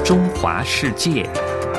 中华世界。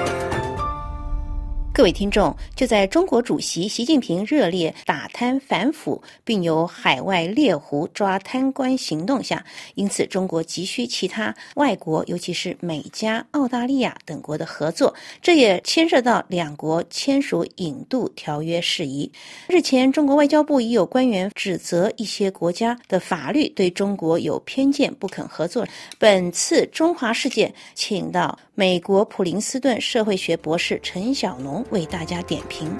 各位听众，就在中国主席习近平热烈打贪反腐，并有海外猎狐抓贪官行动下，因此中国急需其他外国，尤其是美加、澳大利亚等国的合作，这也牵涉到两国签署引渡条约事宜。日前，中国外交部已有官员指责一些国家的法律对中国有偏见，不肯合作。本次中华世界请到美国普林斯顿社会学博士陈小农为大家点评。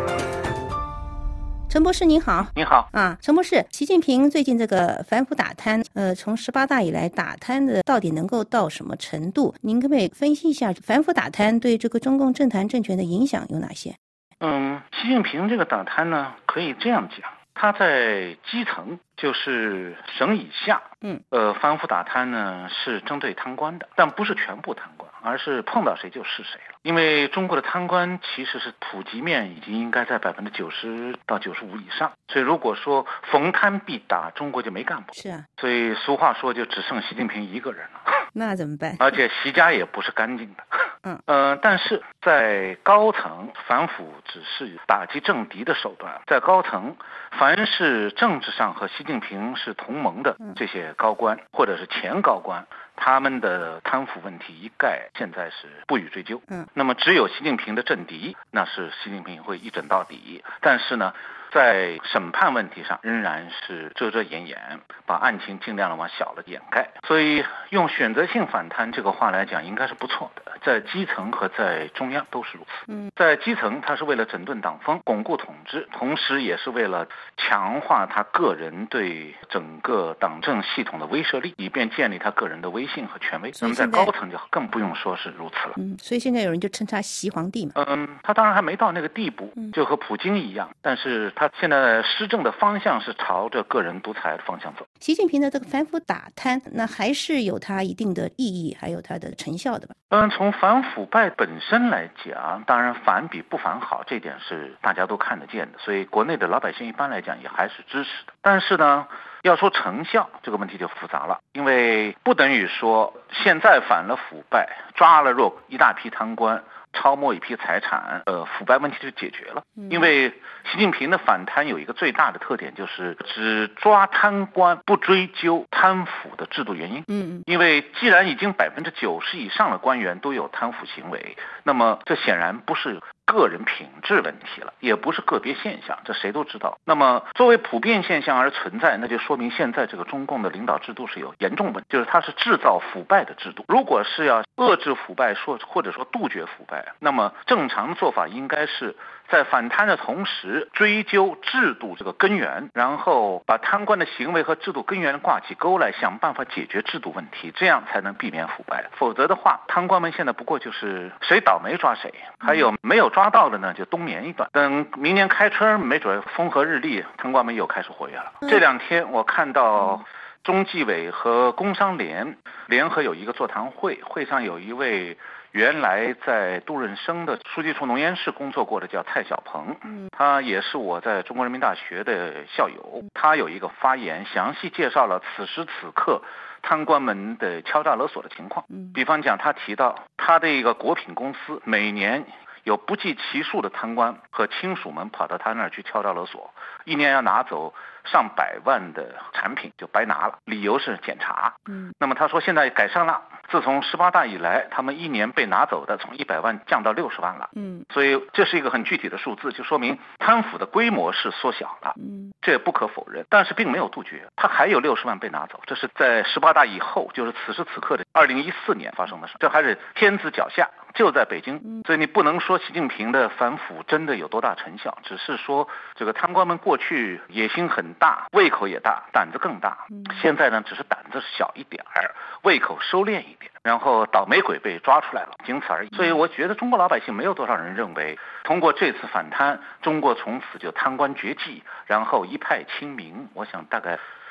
陈博士您好。 你好陈博士，习近平最近这个反腐打贪，从18大以来打贪的到底能够到什么程度？您可不可以分析一下反腐打贪对这个中共政坛政权的影响有哪些？ 习近平这个打贪呢，可以这样讲，他在基层，就是省以下，反腐打贪呢是针对贪官的，但不是全部贪官，而是碰到谁就是谁了。因为中国的贪官其实是普及面已经应该在90%到95%以上，所以如果说逢贪必打，中国就没干部。 是啊， 所以俗话说就只剩习近平一个人了。 那怎么办？ 而且习家也不是干净的。但是在高层，反腐只是打击政敌的手段，在高层，凡是政治上和习近平是同盟的这些高官或者是前高官，他们的贪腐问题一概现在是不予追究。那么只有习近平的政敌，那是习近平会一整到底。但是呢，在审判问题上仍然是遮遮掩掩，把案情尽量的往小了掩盖。所以用选择性反贪这个话来讲，应该是不错的，在基层和在中央都是如此。在基层，他是为了整顿党风、巩固统治，同时也是为了强化他个人对整个党政系统的威慑力，以便建立他个人的威信和权威。那么在高层就更不用说是如此了。 所以现在有人就称他习皇帝嘛。 他当然还没到那个地步，就和普京一样，但是他现在施政的方向是朝着个人独裁的方向走。 习近平的这个反腐打贪，那还是有它一定的意义，还有它的成效的吧？ 从反腐败本身来讲，当然反比不反好，这点是大家都看得见的，所以国内的老百姓一般来讲也还是支持的。但是呢，要说成效，这个问题就复杂了，因为不等于说现在反了腐败，抓了一大批贪官，超摸一批财产，腐败问题就解决了。因为习近平的反贪有一个最大的特点，就是只抓贪官，不追究贪腐的制度原因。因为既然已经90%以上的官员都有贪腐行为，那么这显然不是个人品质问题了，也不是个别现象，这谁都知道。那么作为普遍现象而存在，那就说明现在这个中共的领导制度是有严重问题，就是它是制造腐败的制度。如果是要遏制腐败，或者说杜绝腐败，那么正常的做法应该是在反贪的同时追究制度这个根源，然后把贪官的行为和制度根源挂起钩来，想办法解决制度问题，这样才能避免腐败。否则的话，贪官们现在不过就是谁倒霉抓谁，还有没有抓到的呢就冬眠一段，等明年开春没准风和日丽，贪官们又开始活跃了。这2天我看到中纪委和工商联联合有一个座谈会，会上有一位原来在杜润生的书记处农研室工作过的叫蔡小鹏，他也是我在中国人民大学的校友。他有一个发言，详细介绍了此时此刻贪官们的敲诈勒索的情况。比方讲，他提到他的一个果品公司每年有不计其数的贪官和亲属们跑到他那儿去敲诈勒索，一年要拿走上百万的产品就白拿了，理由是检查。那么他说现在改善了，自从18大以来，他们一年被拿走的从100万降到60万了。所以这是一个很具体的数字，就说明贪腐的规模是缩小了。这也不可否认，但是并没有杜绝，他还有60万被拿走，这是在18大以后，就是此时此刻的2014年发生的事，这还是天子脚下，就在北京。所以你不能说习近平的反腐真的有多大成效，只是说这个贪官们过去野心很大，胃口也大，胆子更大。现在呢，只是胆子小一点儿，胃口收敛一点，然后倒霉鬼被抓出来了，仅此而已。所以我觉得中国老百姓没有多少人认为通过这次反贪，中国从此就贪官绝迹，然后一派清明。我想大概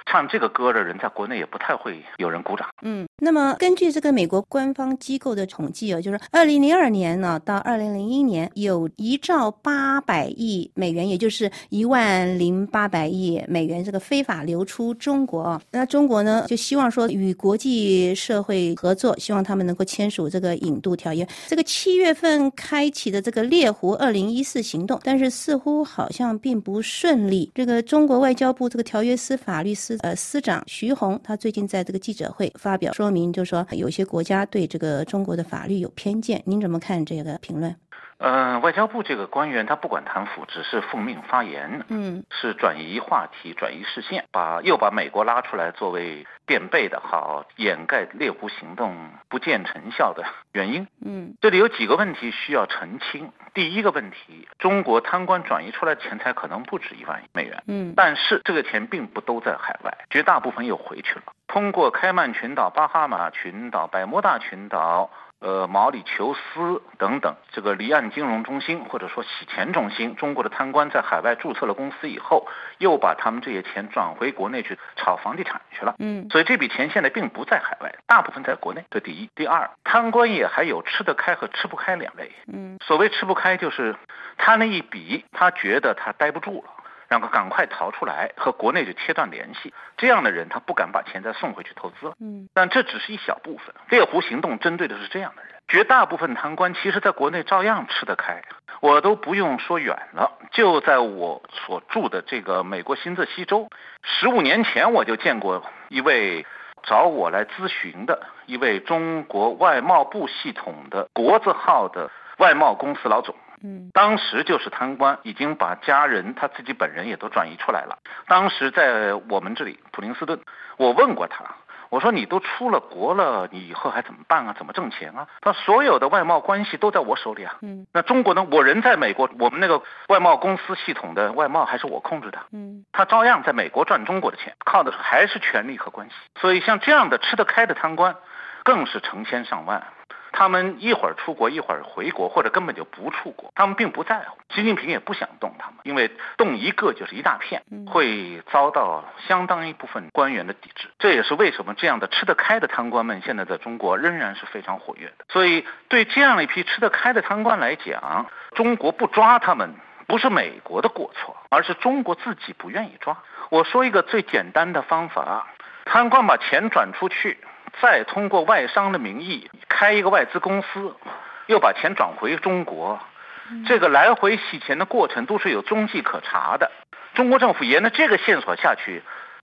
唱这个歌的人在国内也不太会有人鼓掌。 那么根据这个美国官方机构的统计就是2002年呢到2001年有1兆800亿美元，也就是10800亿美元这个非法流出中国。那中国呢就希望说与国际社会合作，希望他们能够签署这个引渡条约。这个7月份开启的这个猎狐2014行动，但是似乎好像并不顺利。这个中国外交部这个条约司法律司长徐红，他最近在这个记者会发表说明，就是说有些国家对这个中国的法律有偏见。您怎么看这个评论？ 外交部这个官员他不管贪腐，只是奉命发言，是转移话题、转移视线，又把美国拉出来作为垫背的好，掩盖猎狐行动不见成效的原因。这里有几个问题需要澄清。第一个问题，中国贪官转移出来的钱财可能不止1万亿美元，但是这个钱并不都在海外，绝大部分又回去了，通过开曼群岛、巴哈马群岛、百慕大群岛、毛里求斯等等这个离岸金融中心或者说洗钱中心，中国的贪官在海外注册了公司以后，又把他们这些钱转回国内去炒房地产去了。所以这笔钱现在并不在海外，大部分在国内。这第一。第二，贪官也还有吃得开和吃不开两类。所谓吃不开，就是贪了一笔，他觉得他待不住了，然后赶快逃出来，和国内就切断联系。这样的人他不敢把钱再送回去投资了。但这只是一小部分，猎狐行动针对的是这样的人。绝大部分贪官其实在国内照样吃得开，我都不用说远了，就在我所住的这个美国新泽西州，15年前我就见过一位找我来咨询的一位中国外贸部系统的国字号的外贸公司老总。当时就是贪官已经把家人他自己本人也都转移出来了。当时在我们这里普林斯顿，我问过他，我说你都出了国了，你以后还怎么办啊？怎么挣钱啊？他所有的外贸关系都在我手里啊。那中国呢？我人在美国，我们那个外贸公司系统的外贸还是我控制的。他照样在美国赚中国的钱，靠的还是权力和关系。所以像这样的吃得开的贪官，更是成千上万。他们一会儿出国，一会儿回国，或者根本就不出国，他们并不在乎。习近平也不想动他们，因为动一个就是一大片，会遭到相当一部分官员的抵制。这也是为什么这样的吃得开的贪官们现在在中国仍然是非常活跃的。所以对这样一批吃得开的贪官来讲，中国不抓他们不是美国的过错，而是中国自己不愿意抓。我说一个最简单的方法，贪官把钱转出去，再通过外商的名义开一个外资公司，又把钱转回中国，这个来回洗钱的过程都是有踪迹可查的。中国政府沿着这个线索下去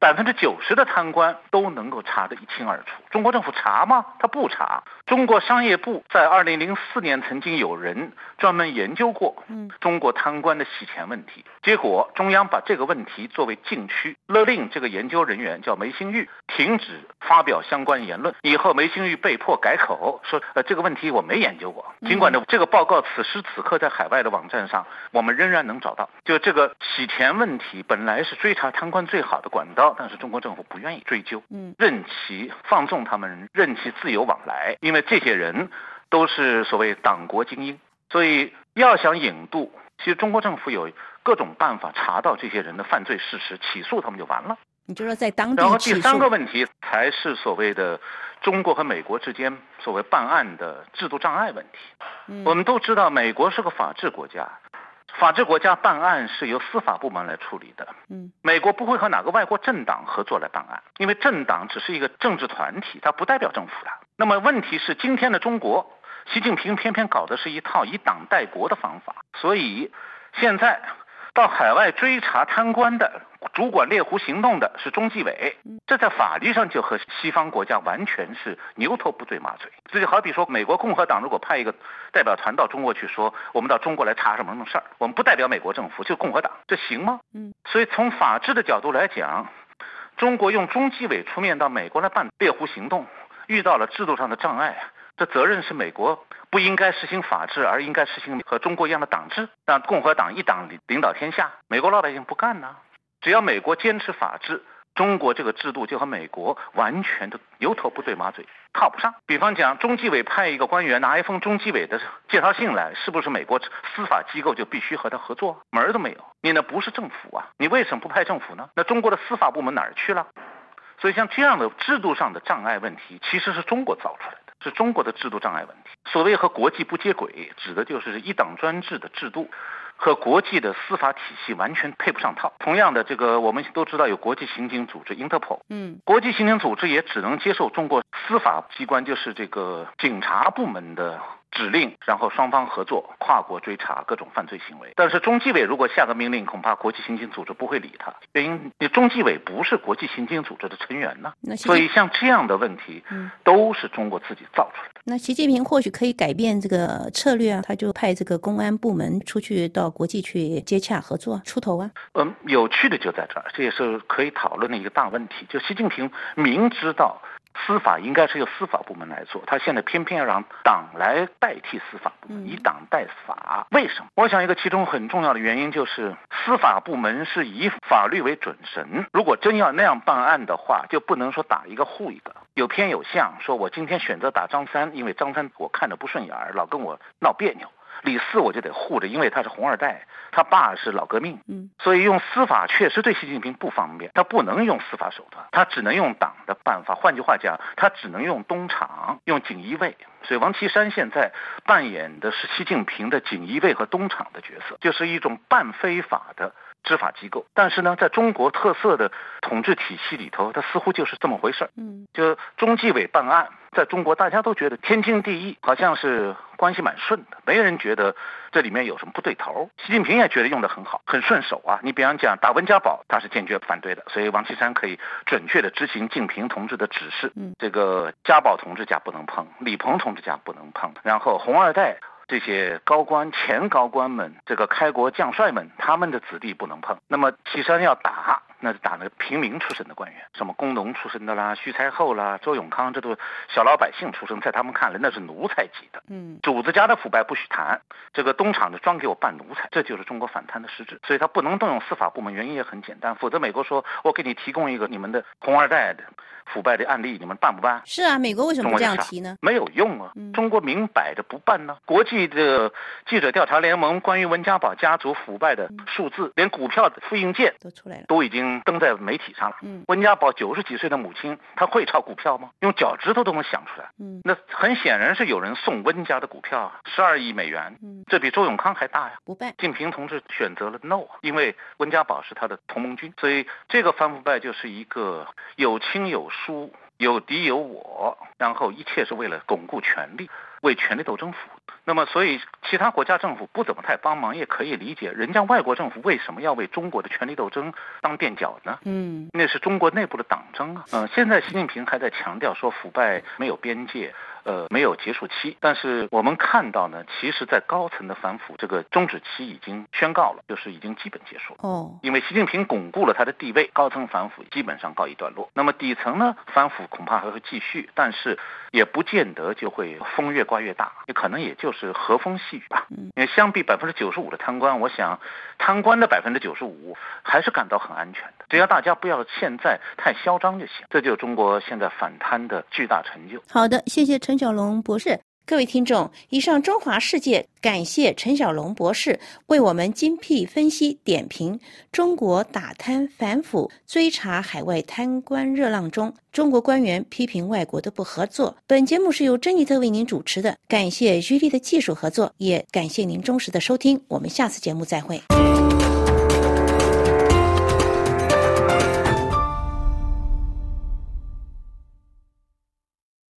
，90%的贪官都能够查得一清二楚。中国政府查吗？他不查。中国商业部在2004年曾经有人专门研究过中国贪官的洗钱问题，结果中央把这个问题作为禁区，勒令这个研究人员叫梅兴玉停止发表相关言论。以后梅兴玉被迫改口说这个问题我没研究过，尽管呢这个报告此时此刻在海外的网站上我们仍然能找到。就这个洗钱问题本来是追查贪官最好的管道，但是中国政府不愿意追究，任其放纵他们，任其自由往来，因为这些人都是所谓党国精英。所以要想引渡，其实中国政府有各种办法查到这些人的犯罪事实，起诉他们就完了。 你就说在当地起诉。 然后第三个问题才是所谓的中国和美国之间所谓办案的制度障碍问题。我们都知道美国是个法治国家，法治国家办案是由司法部门来处理的。美国不会和哪个外国政党合作来办案，因为政党只是一个政治团体，它不代表政府的。那么问题是今天的中国，习近平偏偏搞的是一套以党代国的方法，所以现在到海外追查贪官的主管猎狐行动的是中纪委，这在法律上就和西方国家完全是牛头不对马嘴。这就好比说美国共和党如果派一个代表团到中国去说我们到中国来查什么什么事儿，我们不代表美国政府，就共和党，这行吗？所以从法治的角度来讲，中国用中纪委出面到美国来办猎狐行动，遇到了制度上的障碍，这责任是美国不应该实行法治，而应该实行和中国一样的党制，让共和党一党领导天下。美国老百姓不干呢，只要美国坚持法治，中国这个制度就和美国完全的牛头不对马嘴，靠不上。比方讲，中纪委派一个官员拿一封中纪委的介绍信来，是不是美国司法机构就必须和他合作？门儿都没有，你那不是政府啊，你为什么不派政府呢？那中国的司法部门哪儿去了？ 所以像这样的制度上的障碍问题，其实是中国造出来的，是中国的制度障碍问题。所谓和国际不接轨，指的就是一党专制的制度和国际的司法体系完全配不上套。同样的，这个我们都知道有国际刑警组织 Interpol， 国际刑警组织也只能接受中国司法机关，就是这个警察部门的指令，然后双方合作，跨国追查各种犯罪行为。但是中纪委如果下个命令，恐怕国际刑警组织不会理他，原因中纪委不是国际刑警组织的成员呢。所以像这样的问题，都是中国自己造出来的。 那习近平或许可以改变这个策略啊，他就派这个公安部门出去到国际去接洽合作出头啊。 有趣的就在这儿，这也是可以讨论的一个大问题。就习近平明知道司法应该是由司法部门来做，他现在偏偏要让党来代替司法部门，以党代法。为什么？我想一个其中很重要的原因就是司法部门是以法律为准绳，如果真要那样办案的话，就不能说打一个护一个，有偏有向，说我今天选择打张三，因为张三我看着不顺眼，老跟我闹别扭。李四我就得护着，因为他是红二代，他爸是老革命，所以用司法确实对习近平不方便，他不能用司法手段，他只能用党的办法。换句话讲，他只能用东厂，用锦衣卫。所以王岐山现在扮演的是习近平的锦衣卫和东厂的角色，就是一种半非法的执法机构。但是呢，在中国特色的统治体系里头，它似乎就是这么回事。就中纪委办案，在中国大家都觉得天经地义，好像是关系蛮顺的，没人觉得这里面有什么不对头。习近平也觉得用得很好，很顺手啊。你比方讲打温家宝，他是坚决反对的，所以王岐山可以准确地执行敬平同志的指示。这个家宝同志家不能碰，李鹏同志家不能碰，然后红二代这些高官前高官们，这个开国将帅们，他们的子弟不能碰。那么岐山要打，那就打那个平民出身的官员，什么工农出身的啦，徐才厚啦，周永康，这都小老百姓出身，在他们看来那是奴才级的。主子家的腐败不许谈，这个东厂的专给我办奴才，这就是中国反贪的实质。所以他不能动用司法部门，原因也很简单，否则美国说我给你提供一个你们的红二代的腐败的案例，你们办不办？ 是啊，美国为什么不这样提呢？ 没有用啊，中国明摆着不办呢。国际的记者调查联盟关于温家宝家族腐败的数字，连股票的复印件都出来了， 都已经登在媒体上了。温家宝90几岁的母亲，她会炒股票吗？用脚趾头都能想出来。那很显然是有人送温家的股票，12亿美元，这比周永康还大呀。 不办。 敬平同志选择了 no， 因为温家宝是他的同盟军，所以这个反腐败就是一个有亲有疏，有敌有我，然后一切是为了巩固权力，为权力斗争服务。那么所以其他国家政府不怎么太帮忙也可以理解，人家外国政府为什么要为中国的权力斗争当垫脚呢？那是中国内部的党争啊。现在习近平还在强调说腐败没有边界，没有结束期，但是我们看到呢，其实在高层的反腐这个终止期已经宣告了，就是已经基本结束了。因为习近平巩固了他的地位，高层反腐基本上告一段落。那么底层呢，反腐恐怕还会继续，但是也不见得就会风越刮越大，也可能也就是和风细雨吧。因为相比95%的贪官，我想贪官的95%还是感到很安全的，只要大家不要现在太嚣张就行。这就是中国现在反贪的巨大成就。 好的，谢谢陈小龙博士。各位听众，以上中华世界感谢陈小龙博士为我们精辟分析点评中国打贪反腐追查海外贪官热浪中中国官员批评外国的不合作。本节目是由珍妮特为您主持的，感谢居力的技术合作，也感谢您忠实的收听，我们下次节目再会。